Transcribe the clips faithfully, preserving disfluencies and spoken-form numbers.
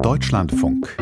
Deutschlandfunk.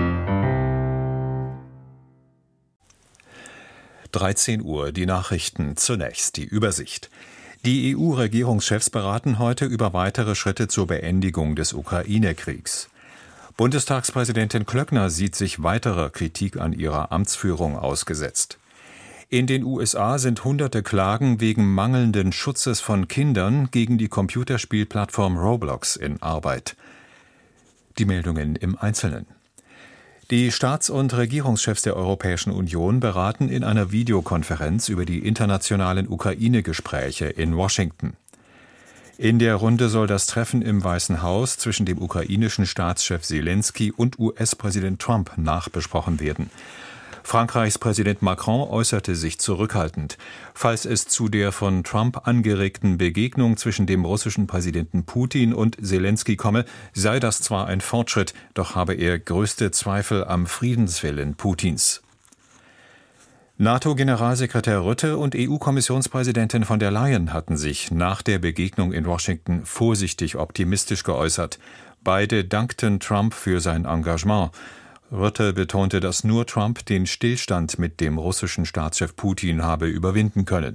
dreizehn Uhr, die Nachrichten. Zunächst die Übersicht. Die E U-Regierungschefs beraten heute über weitere Schritte zur Beendigung des Ukraine-Kriegs. Bundestagspräsidentin Klöckner sieht sich weiterer Kritik an ihrer Amtsführung ausgesetzt. In den U S A sind hunderte Klagen wegen mangelnden Schutzes von Kindern gegen die Computerspielplattform Roblox in Arbeit. Die Meldungen im Einzelnen. Die Staats- und Regierungschefs der Europäischen Union beraten in einer Videokonferenz über die internationalen Ukraine-Gespräche in Washington. In der Runde soll das Treffen im Weißen Haus zwischen dem ukrainischen Staatschef Selenskyj und U S-Präsident Trump nachbesprochen werden. Frankreichs Präsident Macron äußerte sich zurückhaltend. Falls es zu der von Trump angeregten Begegnung zwischen dem russischen Präsidenten Putin und Selenskyj komme, sei das zwar ein Fortschritt, doch habe er größte Zweifel am Friedenswillen Putins. NATO-Generalsekretär Rutte und E U-Kommissionspräsidentin von der Leyen hatten sich nach der Begegnung in Washington vorsichtig optimistisch geäußert. Beide dankten Trump für sein Engagement. Rutte betonte, dass nur Trump den Stillstand mit dem russischen Staatschef Putin habe überwinden können.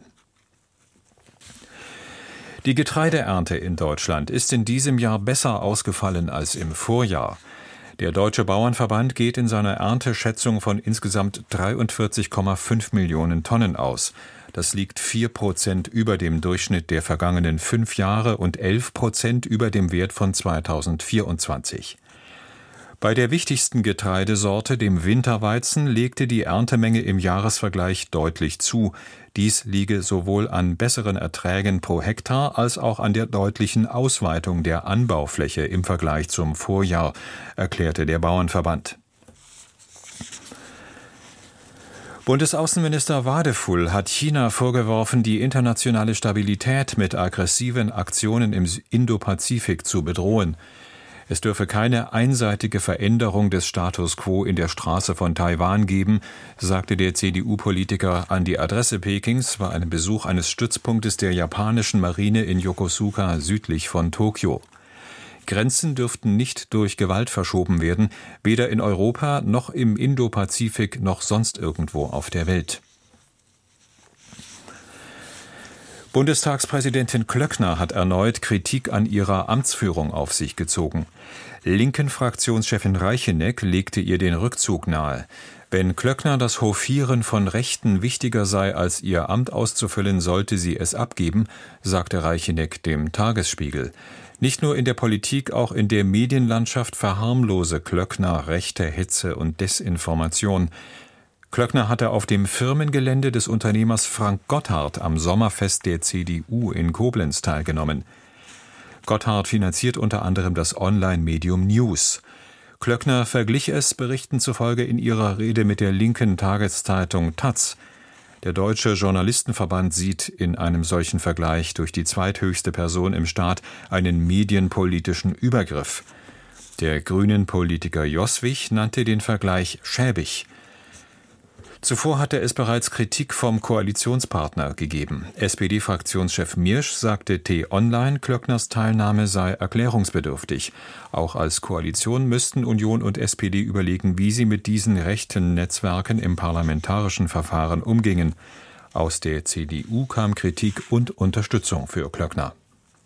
Die Getreideernte in Deutschland ist in diesem Jahr besser ausgefallen als im Vorjahr. Der Deutsche Bauernverband geht in seiner Ernteschätzung von insgesamt dreiundvierzig Komma fünf Millionen Tonnen aus. Das liegt vier Prozent über dem Durchschnitt der vergangenen fünf Jahre und elf Prozent über dem Wert von zweitausendvierundzwanzig. Bei der wichtigsten Getreidesorte, dem Winterweizen, legte die Erntemenge im Jahresvergleich deutlich zu. Dies liege sowohl an besseren Erträgen pro Hektar als auch an der deutlichen Ausweitung der Anbaufläche im Vergleich zum Vorjahr, erklärte der Bauernverband. Bundesaußenminister Wadefull hat China vorgeworfen, die internationale Stabilität mit aggressiven Aktionen im Indopazifik zu bedrohen. Es dürfe keine einseitige Veränderung des Status quo in der Straße von Taiwan geben, sagte der C D U-Politiker an die Adresse Pekings bei einem Besuch eines Stützpunktes der japanischen Marine in Yokosuka südlich von Tokio. Grenzen dürften nicht durch Gewalt verschoben werden, weder in Europa noch im Indopazifik noch sonst irgendwo auf der Welt. Bundestagspräsidentin Klöckner hat erneut Kritik an ihrer Amtsführung auf sich gezogen. Linken-Fraktionschefin Reicheneck legte ihr den Rückzug nahe. Wenn Klöckner das Hofieren von Rechten wichtiger sei, als ihr Amt auszufüllen, sollte sie es abgeben, sagte Reicheneck dem Tagesspiegel. Nicht nur in der Politik, auch in der Medienlandschaft verharmlose Klöckner rechte Hetze und Desinformation. Klöckner hatte auf dem Firmengelände des Unternehmers Frank Gotthard am Sommerfest der C D U in Koblenz teilgenommen. Gotthard finanziert unter anderem das Online-Medium News. Klöckner verglich es Berichten zufolge in ihrer Rede mit der linken Tageszeitung taz. Der Deutsche Journalistenverband sieht in einem solchen Vergleich durch die zweithöchste Person im Staat einen medienpolitischen Übergriff. Der Grünen-Politiker Joswig nannte den Vergleich schäbig. Zuvor hatte es bereits Kritik vom Koalitionspartner gegeben. S P D-Fraktionschef Miersch sagte T-Online, Klöckners Teilnahme sei erklärungsbedürftig. Auch als Koalition müssten Union und S P D überlegen, wie sie mit diesen rechten Netzwerken im parlamentarischen Verfahren umgingen. Aus der C D U kam Kritik und Unterstützung für Klöckner.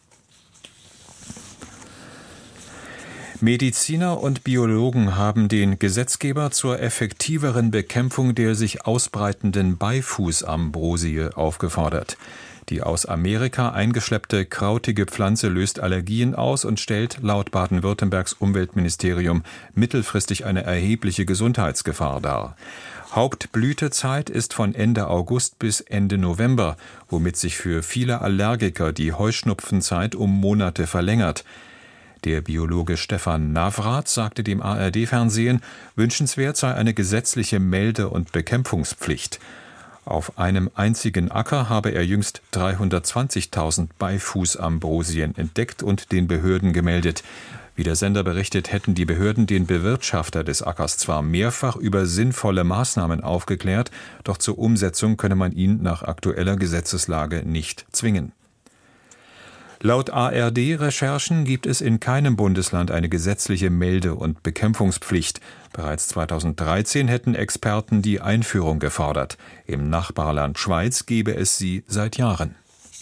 Mediziner und Biologen haben den Gesetzgeber zur effektiveren Bekämpfung der sich ausbreitenden Beifußambrosie aufgefordert. Die aus Amerika eingeschleppte krautige Pflanze löst Allergien aus und stellt laut Baden-Württembergs Umweltministerium mittelfristig eine erhebliche Gesundheitsgefahr dar. Hauptblütezeit ist von Ende August bis Ende November, womit sich für viele Allergiker die Heuschnupfenzeit um Monate verlängert. Der Biologe Stefan Navrat sagte dem A R D-Fernsehen, wünschenswert sei eine gesetzliche Melde- und Bekämpfungspflicht. Auf einem einzigen Acker habe er jüngst dreihundertzwanzigtausend Beifußambrosien entdeckt und den Behörden gemeldet. Wie der Sender berichtet, hätten die Behörden den Bewirtschafter des Ackers zwar mehrfach über sinnvolle Maßnahmen aufgeklärt, doch zur Umsetzung könne man ihn nach aktueller Gesetzeslage nicht zwingen. Laut A R D-Recherchen gibt es in keinem Bundesland eine gesetzliche Melde- und Bekämpfungspflicht. Bereits zweitausenddreizehn hätten Experten die Einführung gefordert. Im Nachbarland Schweiz gebe es sie seit Jahren.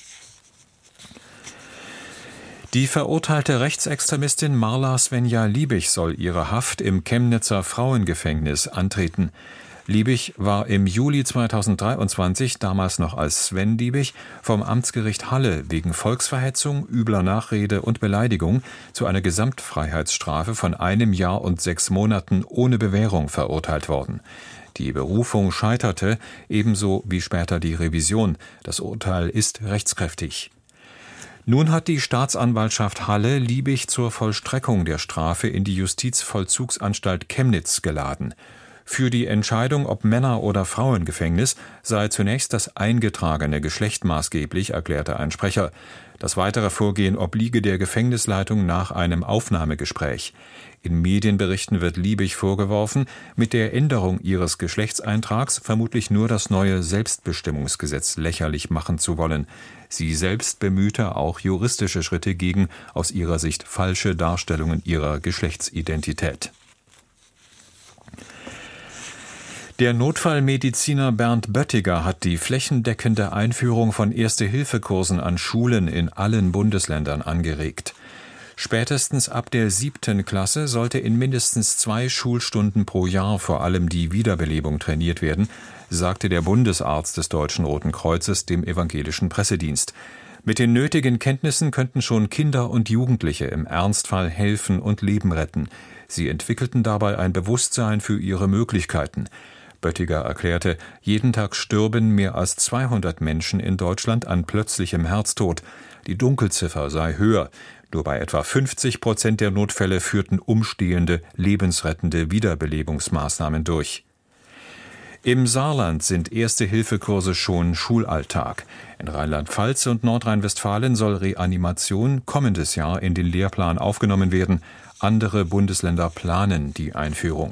Die verurteilte Rechtsextremistin Marla Svenja Liebig soll ihre Haft im Chemnitzer Frauengefängnis antreten. Liebig war im Juli zweitausenddreiundzwanzig, damals noch als Sven Liebig, vom Amtsgericht Halle wegen Volksverhetzung, übler Nachrede und Beleidigung zu einer Gesamtfreiheitsstrafe von einem Jahr und sechs Monaten ohne Bewährung verurteilt worden. Die Berufung scheiterte, ebenso wie später die Revision. Das Urteil ist rechtskräftig. Nun hat die Staatsanwaltschaft Halle Liebig zur Vollstreckung der Strafe in die Justizvollzugsanstalt Chemnitz geladen. Für die Entscheidung, ob Männer- oder Frauengefängnis, sei zunächst das eingetragene Geschlecht maßgeblich, erklärte ein Sprecher. Das weitere Vorgehen obliege der Gefängnisleitung nach einem Aufnahmegespräch. In Medienberichten wird Liebig vorgeworfen, mit der Änderung ihres Geschlechtseintrags vermutlich nur das neue Selbstbestimmungsgesetz lächerlich machen zu wollen. Sie selbst bemühte auch juristische Schritte gegen aus ihrer Sicht falsche Darstellungen ihrer Geschlechtsidentität. Der Notfallmediziner Bernd Böttiger hat die flächendeckende Einführung von Erste-Hilfe-Kursen an Schulen in allen Bundesländern angeregt. Spätestens ab der siebten Klasse sollte in mindestens zwei Schulstunden pro Jahr vor allem die Wiederbelebung trainiert werden, sagte der Bundesarzt des Deutschen Roten Kreuzes dem evangelischen Pressedienst. Mit den nötigen Kenntnissen könnten schon Kinder und Jugendliche im Ernstfall helfen und Leben retten. Sie entwickelten dabei ein Bewusstsein für ihre Möglichkeiten. Böttiger erklärte, jeden Tag stürben mehr als zweihundert Menschen in Deutschland an plötzlichem Herztod. Die Dunkelziffer sei höher. Nur bei etwa fünfzig Prozent der Notfälle führten umstehende, lebensrettende Wiederbelebungsmaßnahmen durch. Im Saarland sind Erste-Hilfe-Kurse schon Schulalltag. In Rheinland-Pfalz und Nordrhein-Westfalen soll Reanimation kommendes Jahr in den Lehrplan aufgenommen werden. Andere Bundesländer planen die Einführung.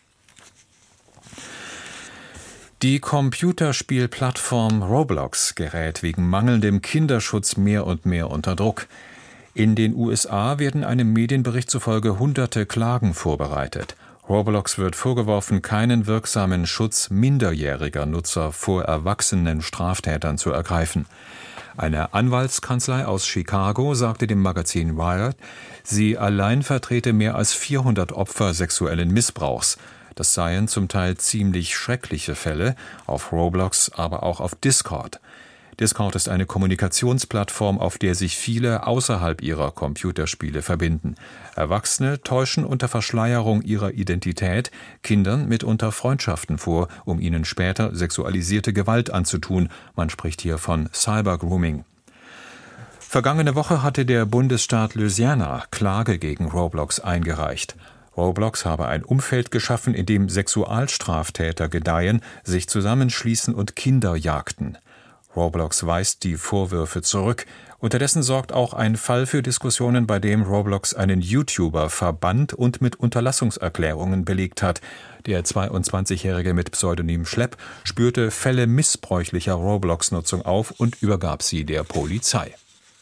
Die Computerspielplattform Roblox gerät wegen mangelndem Kinderschutz mehr und mehr unter Druck. In den U S A werden einem Medienbericht zufolge hunderte Klagen vorbereitet. Roblox wird vorgeworfen, keinen wirksamen Schutz minderjähriger Nutzer vor erwachsenen Straftätern zu ergreifen. Eine Anwaltskanzlei aus Chicago sagte dem Magazin Wired, sie allein vertrete mehr als vierhundert Opfer sexuellen Missbrauchs. Das seien zum Teil ziemlich schreckliche Fälle, auf Roblox, aber auch auf Discord. Discord ist eine Kommunikationsplattform, auf der sich viele außerhalb ihrer Computerspiele verbinden. Erwachsene täuschen unter Verschleierung ihrer Identität Kindern mitunter Freundschaften vor, um ihnen später sexualisierte Gewalt anzutun. Man spricht hier von Cybergrooming. Vergangene Woche hatte der Bundesstaat Louisiana Klage gegen Roblox eingereicht. Roblox habe ein Umfeld geschaffen, in dem Sexualstraftäter gedeihen, sich zusammenschließen und Kinder jagten. Roblox weist die Vorwürfe zurück. Unterdessen sorgt auch ein Fall für Diskussionen, bei dem Roblox einen YouTuber verbannt und mit Unterlassungserklärungen belegt hat. Der zweiundzwanzigjährige mit Pseudonym Schlepp spürte Fälle missbräuchlicher Roblox-Nutzung auf und übergab sie der Polizei.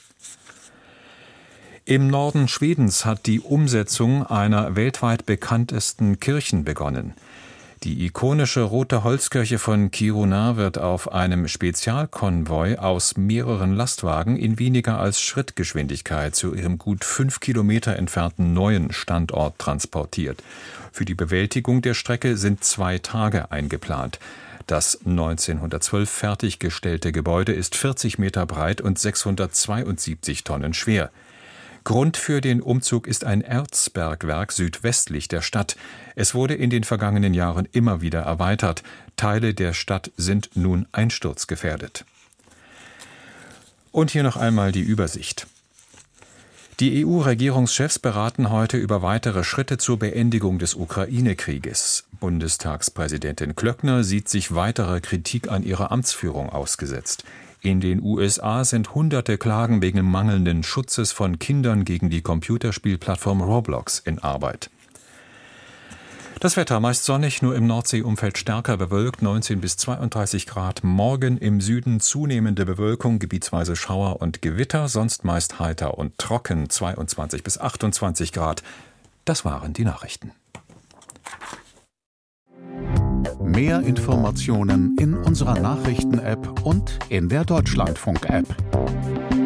Im Norden Schwedens hat die Umsetzung einer weltweit bekanntesten Kirchen begonnen. Die ikonische rote Holzkirche von Kiruna wird auf einem Spezialkonvoi aus mehreren Lastwagen in weniger als Schrittgeschwindigkeit zu ihrem gut fünf Kilometer entfernten neuen Standort transportiert. Für die Bewältigung der Strecke sind zwei Tage eingeplant. Das neunzehnhundertzwölf fertiggestellte Gebäude ist vierzig Meter breit und sechshundertzweiundsiebzig Tonnen schwer. Grund für den Umzug ist ein Erzbergwerk südwestlich der Stadt. Es wurde in den vergangenen Jahren immer wieder erweitert. Teile der Stadt sind nun einsturzgefährdet. Und hier noch einmal die Übersicht. Die E U-Regierungschefs beraten heute über weitere Schritte zur Beendigung des Ukraine-Krieges. Bundestagspräsidentin Klöckner sieht sich weiterer Kritik an ihrer Amtsführung ausgesetzt. In den U S A sind hunderte Klagen wegen mangelnden Schutzes von Kindern gegen die Computerspielplattform Roblox in Arbeit. Das Wetter meist sonnig, nur im Nordseeumfeld stärker bewölkt, neunzehn bis zweiunddreißig Grad. Morgen im Süden zunehmende Bewölkung, gebietsweise Schauer und Gewitter, sonst meist heiter und trocken, zweiundzwanzig bis achtundzwanzig Grad. Das waren die Nachrichten. Mehr Informationen in unserer Nachrichten-App und in der Deutschlandfunk-App.